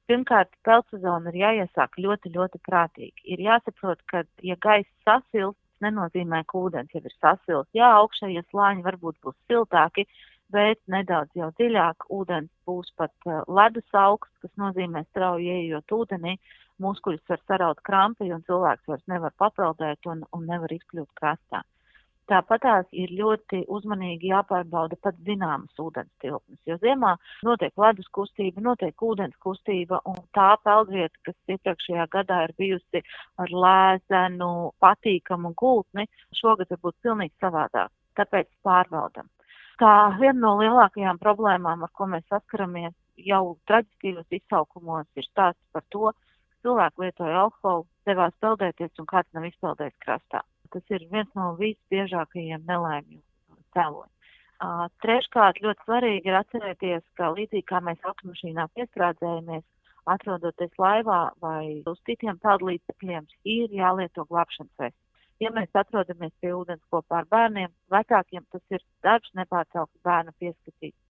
Pirmkārt, peldsezona ir jāiesāk ļoti, ļoti prātīgi. Ir jāsaprot, ka, ja gaiss sasilst, nenozīmē, ka ūdens jau ir sasilst. Jā, augšējie slāņi varbūt būs siltāki, bet nedaudz jau dziļāk ūdens būs pat ledus augsts, kas nozīmē strauji ieejot ūdenī, muskuļus var saraut krampi un cilvēks vairs nevar papeldēt un nevar izkļūt krastā. Tāpatās ir ļoti uzmanīgi jāpārbauda pat zināmas ūdens tilpnes, jo ziemā notiek ledus kustība, notiek ūdens kustība, un tā peldvieta, kas iepriekšējā gadā ir bijusi ar lēzenu, patīkamu gultni, šogad var būt pilnīgi savādāk, tāpēc pārbaudam. Tā viena no lielākajām problēmām, ar ko mēs saskaramies jau traģiskajos izsaukumos, ir stāsts par to, ka cilvēki lietoja alkoholu, devās peldēties un kāds nav izpeldējis krastā. Tas ir viens no visbiežākajiem nelaimju cēloņiem. Treškārt, ļoti svarīgi ir atcerēties, ka līdzīgi kā mēs automašīnā piestrādzējamies, atrodoties laivā vai uz citiem peldlīdzekļiem, ir jālieto glābšanas vests. Ja mēs atrodamies pie ūdens kopā ar bērniem, vecākiem tas ir darbs nepārtraukti bērnu pieskatīt.